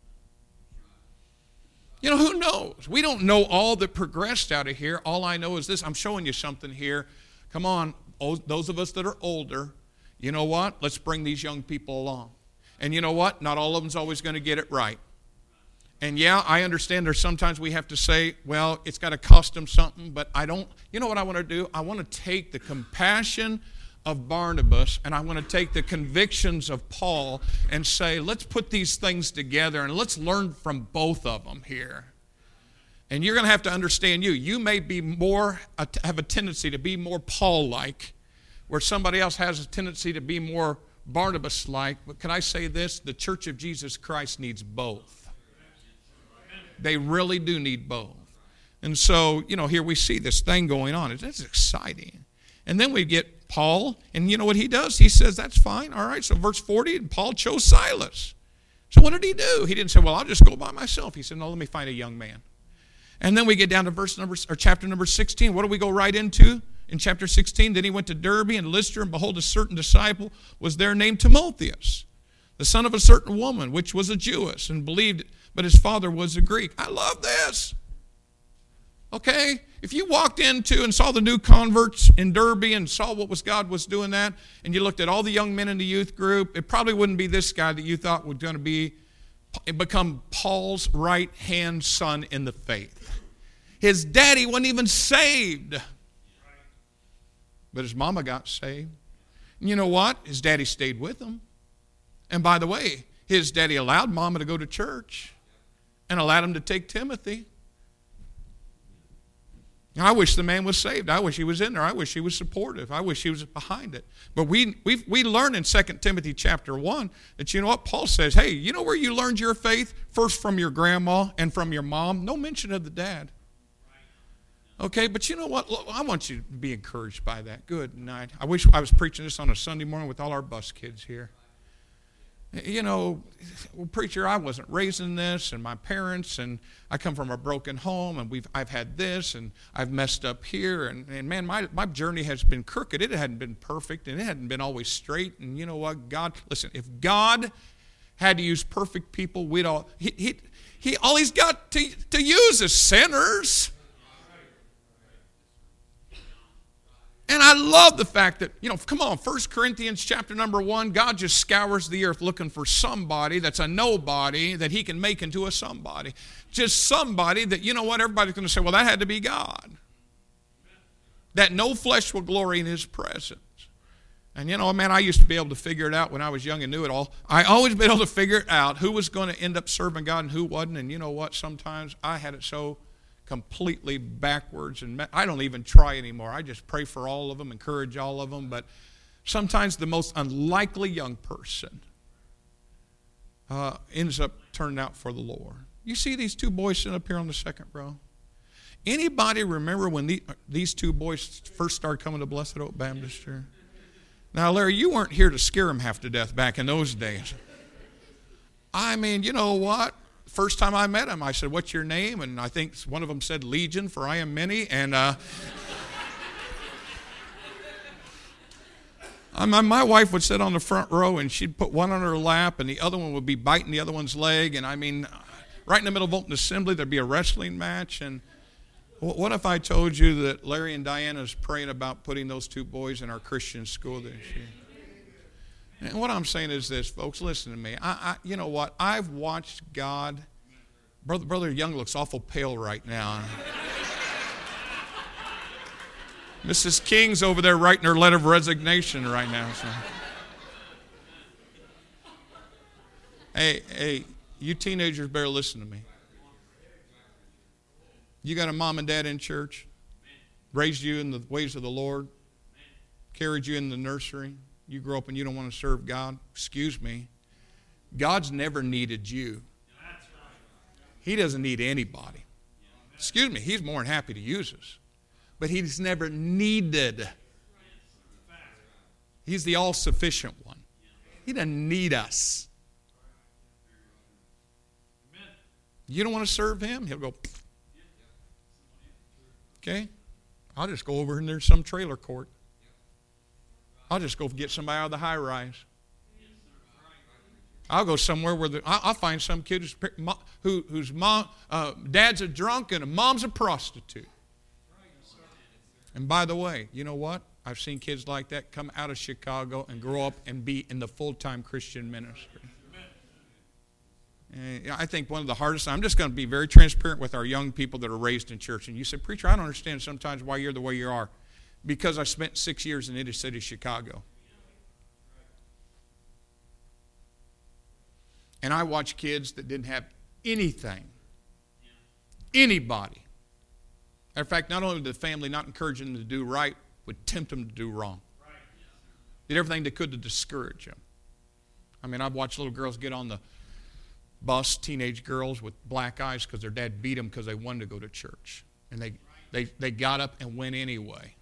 You know, who knows? We don't know all that progressed out of here. All I know is this. I'm showing you something here. Come on, those of us that are older, you know what? Let's bring these young people along. And you know what? Not all of them's always going to get it right. And yeah, I understand there's sometimes we have to say, well, it's got to cost them something, but I don't. You know what I want to do? I want to take the compassion of Barnabas, and I want to take the convictions of Paul and say, let's put these things together and let's learn from both of them here. And you're going to have to understand you may be have a tendency to be more Paul-like, where somebody else has a tendency to be more Barnabas-like. But can I say this? The Church of Jesus Christ needs both. They really do need both. And so, you know, here we see this thing going on. It's exciting. And then we get Paul, and you know what he does? He says, that's fine. All right, so verse 40, and Paul chose Silas. So what did he do? He didn't say, well, I'll just go by myself. He said, no, let me find a young man. And then we get down to chapter number 16. What do we go right into in chapter 16? Then he went to Derbe and Lystra, and behold, a certain disciple was there named Timotheus, the son of a certain woman, which was a Jewess, and believed, but his father was a Greek. I love this. Okay? If you walked into and saw the new converts in Derbe and saw what God was doing that, and you looked at all the young men in the youth group, it probably wouldn't be this guy that you thought was going to become Paul's right-hand son in the faith. His daddy wasn't even saved. But his mama got saved. And you know what? His daddy stayed with him. And by the way, his daddy allowed mama to go to church and allowed him to take Timothy. I wish the man was saved. I wish he was in there. I wish he was supportive. I wish he was behind it. But we learn in 2 Timothy chapter 1 that, you know what, Paul says, hey, you know where you learned your faith? First from your grandma and from your mom. No mention of the dad. Okay, but you know what? I want you to be encouraged by that. Good night. I wish I was preaching this on a Sunday morning with all our bus kids here. You know, well, preacher, I wasn't raised in this, and my parents, and I come from a broken home, and I've had this, and I've messed up here, and man, my journey has been crooked. It hadn't been perfect, and it hadn't been always straight. And you know what, God, listen, if God had to use perfect people, all he's got to use is sinners. And I love the fact that, come on, 1 Corinthians chapter number 1, God just scours the earth looking for somebody that's a nobody that he can make into a somebody. Just somebody that, you know what, everybody's going to say, well, that had to be God. That no flesh will glory in his presence. And, man, I used to be able to figure it out when I was young and knew it all. I always been able to figure it out who was going to end up serving God and who wasn't. And you know what, sometimes I had it so completely backwards, and I don't even try anymore. I just pray for all of them, encourage all of them, but sometimes the most unlikely young person ends up turning out for the Lord. You see these two boys sitting up here on the second row? Anybody remember when these two boys first started coming to Blessed Oak Baptist Church? Now, Larry, you weren't here to scare them half to death back in those days. I mean, you know what? First time I met him, I said, what's your name? And I think one of them said Legion, for I am many. And my wife would sit on the front row, and she'd put one on her lap, and the other one would be biting the other one's leg. And I mean, right in the middle of open assembly, there'd be a wrestling match. And what if I told you that Larry and Diana is praying about putting those two boys in our Christian school this year? And what I'm saying is this, folks, listen to me. You know what? I've watched God. Brother Young looks awful pale right now. Mrs. King's over there writing her letter of resignation right now. So. Hey, you teenagers better listen to me. You got a mom and dad in church, raised you in the ways of the Lord, carried you in the nursery. You grow up and you don't want to serve God. Excuse me. God's never needed you. He doesn't need anybody. Excuse me. He's more than happy to use us. But he's never needed. He's the all-sufficient one. He doesn't need us. You don't want to serve him? He'll go, okay, I'll just go over and there's some trailer court. I'll just go get somebody out of the high rise. I'll go somewhere where I'll find some kid whose mom, dad's a drunk and mom's a prostitute. And by the way, you know what? I've seen kids like that come out of Chicago and grow up and be in the full-time Christian ministry. And I think one of the hardest, I'm just going to be very transparent with our young people that are raised in church. And you say, preacher, I don't understand sometimes why you're the way you are. Because I spent 6 years in the inner city of Chicago. And I watched kids that didn't have anything. Anybody. Matter of fact, not only did the family not encourage them to do right, would tempt them to do wrong. Did everything they could to discourage them. I mean, I've watched little girls get on the bus, teenage girls with black eyes because their dad beat them because they wanted to go to church. And they got up and went anyway.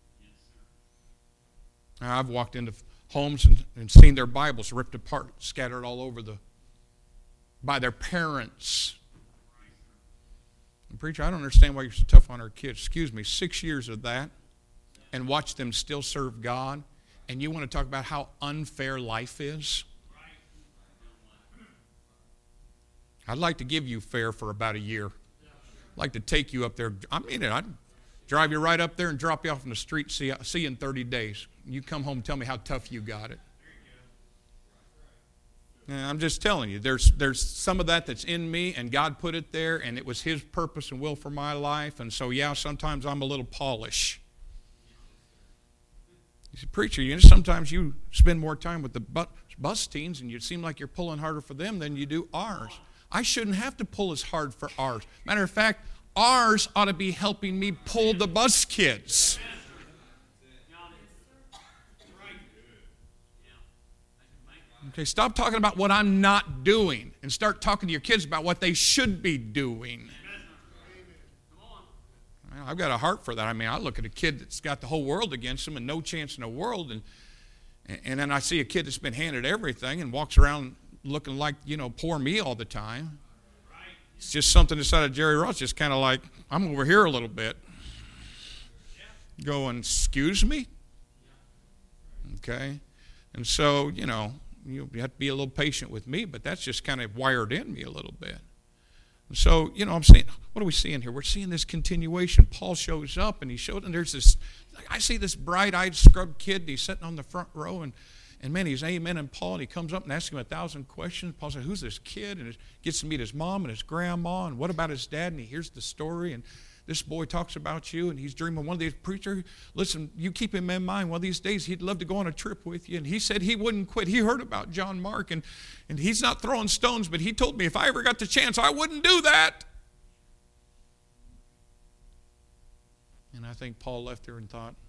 Now, I've walked into homes and seen their Bibles ripped apart, scattered all over by their parents. And preacher, I don't understand why you're so tough on our kids. Excuse me, 6 years of that, and watch them still serve God, and you want to talk about how unfair life is? I'd like to give you fair for about a year. I'd like to take you up there. I mean it. I'd drive you right up there and drop you off in the street, see you in 30 days. You come home and tell me how tough you got it. And I'm just telling you, there's some of that's in me, and God put it there, and it was his purpose and will for my life. And so, yeah, sometimes I'm a little Paulish. You say, preacher, sometimes you spend more time with the bus teens, and you seem like you're pulling harder for them than you do ours. I shouldn't have to pull as hard for ours. Matter of fact, ours ought to be helping me pull the bus kids. Okay, stop talking about what I'm not doing and start talking to your kids about what they should be doing. I've got a heart for that. I mean, I look at a kid that's got the whole world against him and no chance in the world, and then I see a kid that's been handed everything and walks around looking like, poor me all the time. It's just something inside of Jerry Ross, just kind of like, I'm over here a little bit. Going, excuse me? Okay? And so, you have to be a little patient with me, but that's just kind of wired in me a little bit. And so, I'm saying, what are we seeing here? We're seeing this continuation. Paul shows up, and there's this, I see this bright-eyed, scrubbed kid, and he's sitting on the front row, and man, he's amening Paul, and he comes up and asks him 1,000 questions. Paul says, who's this kid? And gets to meet his mom and his grandma, and what about his dad? And he hears the story, and this boy talks about you, and he's dreaming one of these preachers. Listen, you keep him in mind. One of these days, he'd love to go on a trip with you. And he said he wouldn't quit. He heard about John Mark, and he's not throwing stones, but he told me if I ever got the chance, I wouldn't do that. And I think Paul left there and thought,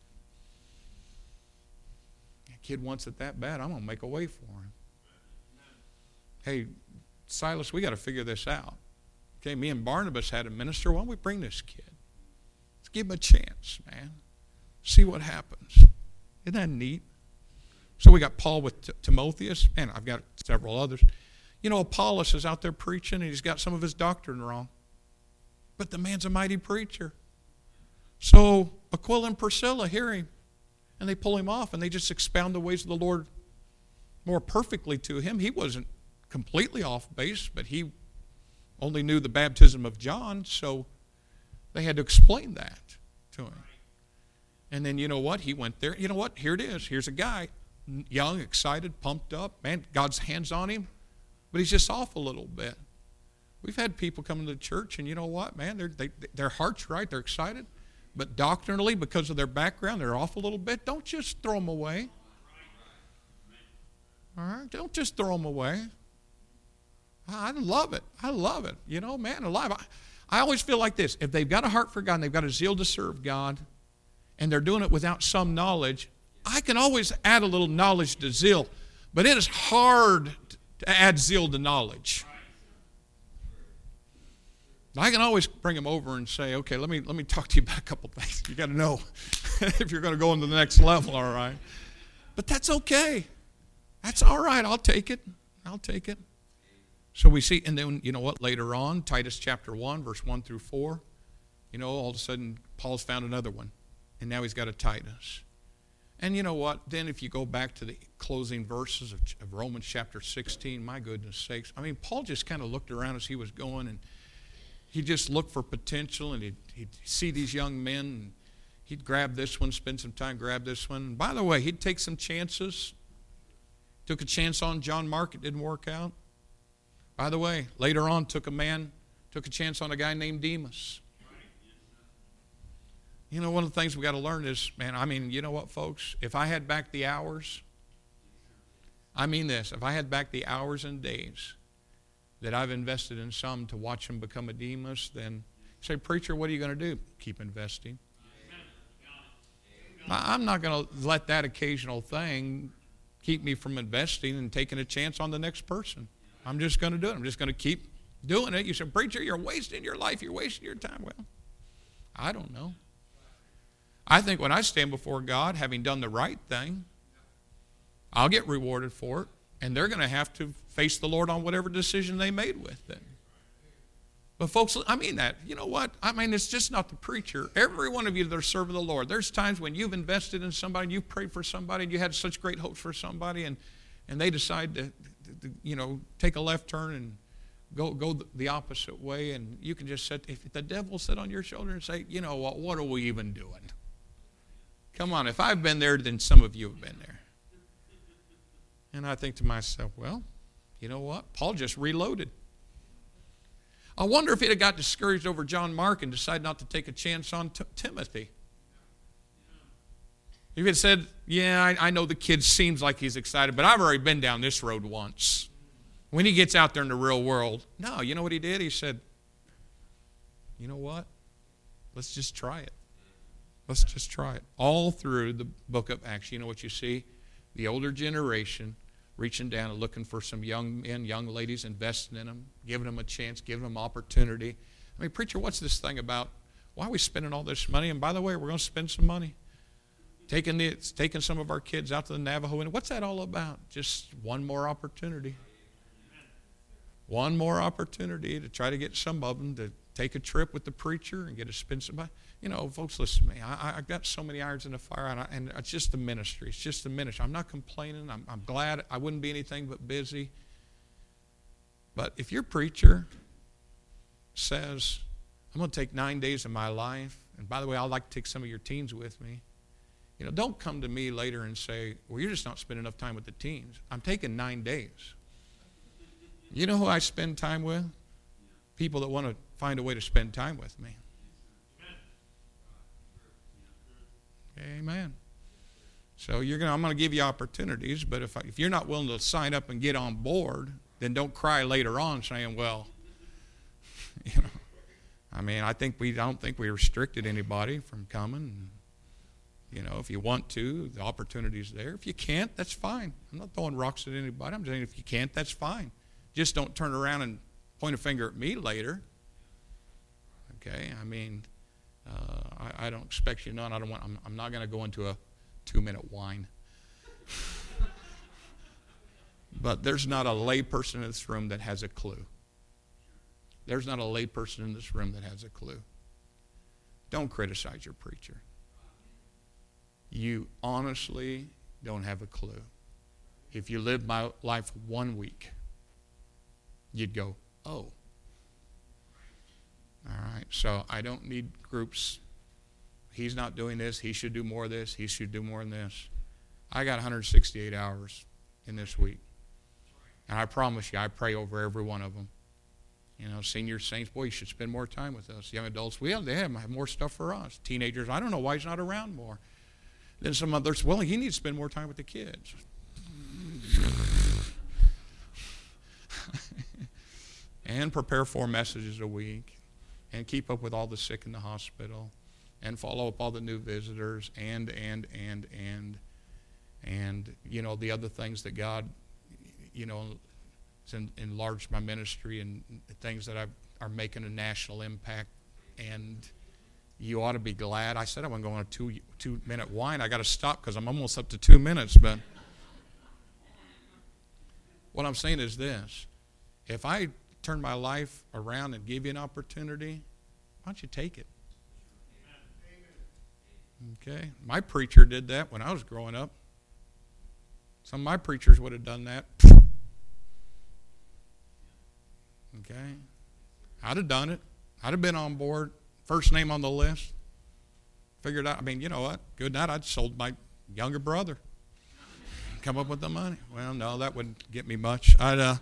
kid wants it that bad, I'm going to make a way for him. Hey, Silas, we got to figure this out. Okay, me and Barnabas had a minister. Why don't we bring this kid? Let's give him a chance, man. See what happens. Isn't that neat? So we got Paul with Timotheus. Man, I've got several others. Apollos is out there preaching, and he's got some of his doctrine wrong. But the man's a mighty preacher. So Aquila and Priscilla hear him. And they pull him off, and they just expound the ways of the Lord more perfectly to him. He wasn't completely off base, but he only knew the baptism of John, so they had to explain that to him. And then you know what? He went there. You know what? Here it is. Here's a guy, young, excited, pumped up. Man, God's hands on him, but he's just off a little bit. We've had people come into the church, and you know what, man? Their heart's right. They're excited. But doctrinally, because of their background, they're off a little bit. Don't just throw them away. All right? Don't just throw them away. I love it. I love it. Man, alive. I always feel like this. If they've got a heart for God and they've got a zeal to serve God, and they're doing it without some knowledge, I can always add a little knowledge to zeal. But it is hard to add zeal to knowledge. I can always bring them over and say, okay, let me talk to you about a couple things. You got to know if you're going to go into the next level, all right? But that's okay. That's all right. I'll take it. I'll take it. So we see, and then, you know what, later on, Titus chapter 1, verse 1 through 4, all of a sudden, Paul's found another one, and now he's got a Titus. And you know what, then if you go back to the closing verses of Romans chapter 16, my goodness sakes, I mean, Paul just kind of looked around as he was going, and he'd just look for potential, and he'd see these young men, and he'd grab this one, spend some time, grab this one. And by the way, he'd take some chances. Took a chance on John Mark, it didn't work out. By the way, later on, took a chance on a guy named Demas. One of the things we got to learn is, you know what, folks? If I had back the hours, if I had back the hours and days that I've invested in some to watch them become a Demas, then say, preacher, what are you going to do? Keep investing. I'm not going to let that occasional thing keep me from investing and taking a chance on the next person. I'm just going to do it. I'm just going to keep doing it. You say, preacher, you're wasting your life. You're wasting your time. Well, I don't know. I think when I stand before God, having done the right thing, I'll get rewarded for it. And they're going to have to face the Lord on whatever decision they made with it. But folks, I mean that. You know what? It's just not the preacher. Every one of you that are serving the Lord, there's times when you've invested in somebody, you've prayed for somebody, and you had such great hopes for somebody, and they decide to take a left turn and go the opposite way, and you can just sit, if the devil sit on your shoulder and say, you know what are we even doing? Come on, if I've been there, then some of you have been there. And I think to myself, well, you know what? Paul just reloaded. I wonder if he'd have got discouraged over John Mark and decided not to take a chance on Timothy. If he had said, yeah, I know the kid seems like he's excited, but I've already been down this road once. When he gets out there in the real world, no, you know what he did? He said, you know what? Let's just try it. Let's just try it. All through the book of Acts, you know what you see? The older generation reaching down and looking for some young men, young ladies, investing in them, giving them a chance, giving them opportunity. I mean, preacher, what's this thing about? Why are we spending all this money? And by the way, we're going to spend some money. Taking some of our kids out to the Navajo. And what's that all about? Just one more opportunity. One more opportunity to try to get some of them to take a trip with the preacher and get to spend some money. You know, folks, listen to me. I've got so many irons in the fire, and it's just a ministry. It's just a ministry. I'm not complaining. I'm glad. I wouldn't be anything but busy. But if your preacher says, I'm going to take 9 days of my life, and by the way, I'd like to take some of your teens with me. You know, don't come to me later and say, well, you're just not spending enough time with the teens. I'm taking 9 days. You know who I spend time with? People that want to find a way to spend time with me. Amen. So I'm going to give you opportunities, but if you're not willing to sign up and get on board, then don't cry later on saying, well, you know, I mean, I don't think we restricted anybody from coming. You know, if you want to, the opportunity's there. If you can't, that's fine. I'm not throwing rocks at anybody. I'm saying if you can't, that's fine. Just don't turn around and point a finger at me later. Okay, I mean, I don't expect you none. I'm not going to go into a 2-minute whine. But there's not a layperson in this room that has a clue. There's not a layperson in this room that has a clue. Don't criticize your preacher. You honestly don't have a clue. If you lived my life 1 week, you'd go, oh. All right, so I don't need groups. He's not doing this. He should do more of this. He should do more than this. I got 168 hours in this week. And I promise you, I pray over every one of them. You know, senior saints, boy, you should spend more time with us. Young adults, they have more stuff for us. Teenagers, I don't know why he's not around more. Then some others, well, you need to spend more time with the kids. And prepare 4 messages a week. And keep up with all the sick in the hospital. And follow up all the new visitors. And you know, the other things that God, you know, has enlarged my ministry and things that are making a national impact. And you ought to be glad. I said I wasn't going on a 2-minute whine. I got to stop because I'm almost up to 2 minutes. But what I'm saying is this. If I turn my life around and give you an opportunity, why don't you take it? Okay? My preacher did that when I was growing up. Some of my preachers would have done that. Okay? I'd have done it. I'd have been on board. First name on the list. Figured out, I mean, you know what? Good night, I'd sold my younger brother. Come up with the money. Well, no, that wouldn't get me much.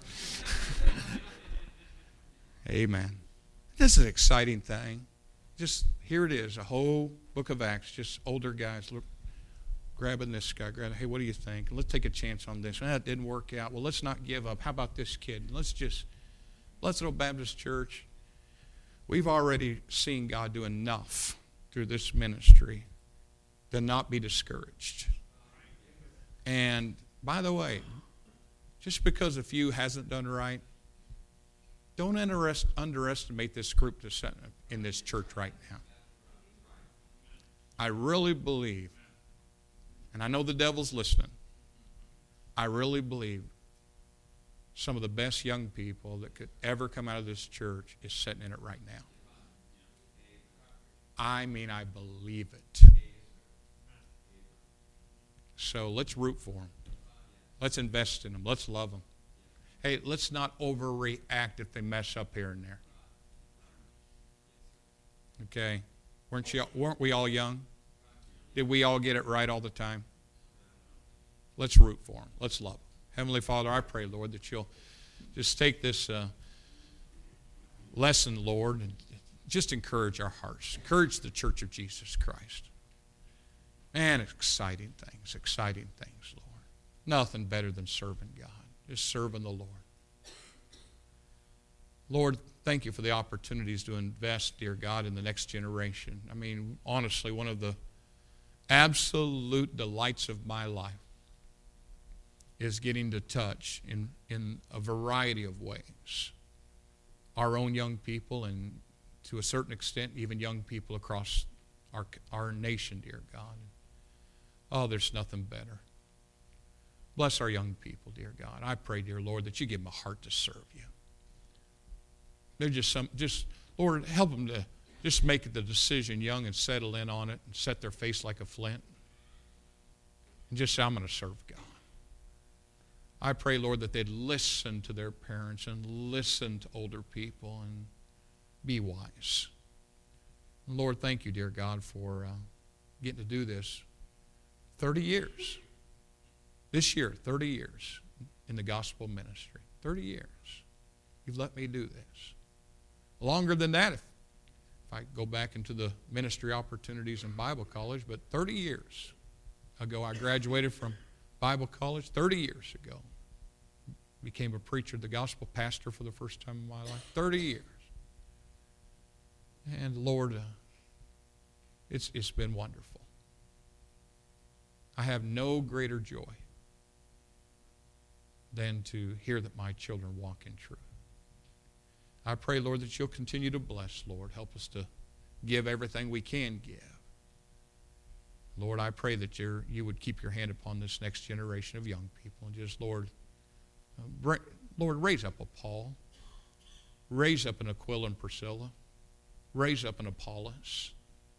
Amen. This is an exciting thing. Just, here it is, a whole book of Acts, just older guys grabbing this guy, hey, what do you think? Let's take a chance on this. It didn't work out. Well, let's not give up. How about this kid? Blessed Old Baptist Church, we've already seen God do enough through this ministry to not be discouraged. And by the way, just because a few hasn't done right, don't underestimate this group that's in this church right now. I really believe, and I know the devil's listening, I really believe some of the best young people that could ever come out of this church is sitting in it right now. I mean, I believe it. So let's root for them. Let's invest in them. Let's love them. Hey, let's not overreact if they mess up here and there. Okay? Weren't we all young? Did we all get it right all the time? Let's root for them. Let's love them. Heavenly Father, I pray, Lord, that you'll just take this lesson, Lord, and just encourage our hearts. Encourage the Church of Jesus Christ. Man, exciting things, Lord. Nothing better than serving God. Just serving the Lord. Lord, thank you for the opportunities to invest, dear God, in the next generation. I mean, honestly, one of the absolute delights of my life is getting to touch in a variety of ways our own young people, and to a certain extent even young people across our nation, dear God. Oh, there's nothing better. Bless our young people, dear God. I pray, dear Lord, that you give them a heart to serve you. They're just Lord, help them to just make the decision young and settle in on it and set their face like a flint and just say, I'm going to serve God. I pray, Lord, that they'd listen to their parents and listen to older people and be wise. And Lord, thank you, dear God, for getting to do this 30 years. This year, 30 years in the gospel ministry. 30 years. You've let me do this. Longer than that if I go back into the ministry opportunities in Bible college, but 30 years ago I graduated from Bible college. 30 years ago became a preacher, the gospel pastor for the first time in my life. 30 years. And Lord, it's been wonderful. I have no greater joy than to hear that my children walk in truth. I pray, Lord, that you'll continue to bless, Lord. Help us to give everything we can give. Lord, I pray that you would keep your hand upon this next generation of young people. And just, Lord, raise up a Paul. Raise up an Aquila and Priscilla. Raise up an Apollos.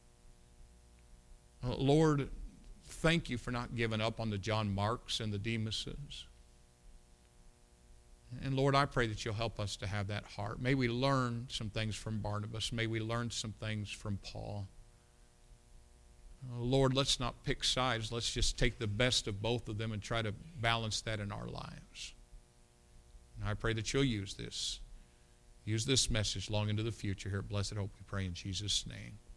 Lord, thank you for not giving up on the John Marks and the Demases. And Lord, I pray that you'll help us to have that heart. May we learn some things from Barnabas. May we learn some things from Paul. Lord, let's not pick sides. Let's just take the best of both of them and try to balance that in our lives. And I pray that you'll use this message long into the future here at Blessed Hope, we pray in Jesus' name.